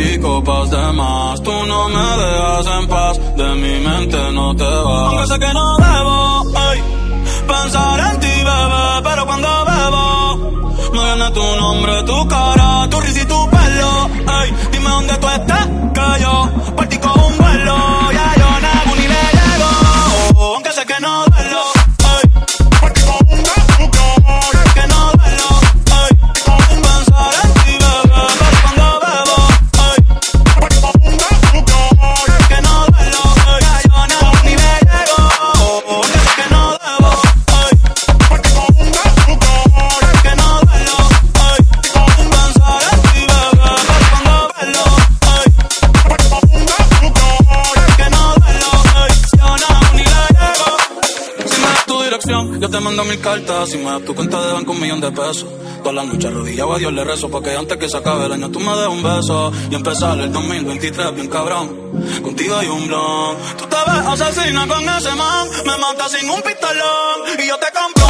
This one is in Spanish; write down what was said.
y copas de más. Tú no me dejas en paz, de mi mente no te vas. Aunque sé que no debo, ey, pensar en ti, bebé, pero cuando bebo me viene tu nombre, tu cara, tu risa y tu pelo. Ey, dime dónde tú estás, que yo partí con un vuelo. Ya yo nada ni le llego, aunque sé que no duelo. Yo te mando 1000 cartas, si me das tu cuenta de banco 1.000.000 de pesos. Todas las noches arrodillado a Dios le rezo, porque antes que se acabe el año tú me des un beso y empezar el 2023 bien cabrón. Contigo hay un blon. Tú te ves asesina con ese man, me matas sin un pistolón y yo te compro.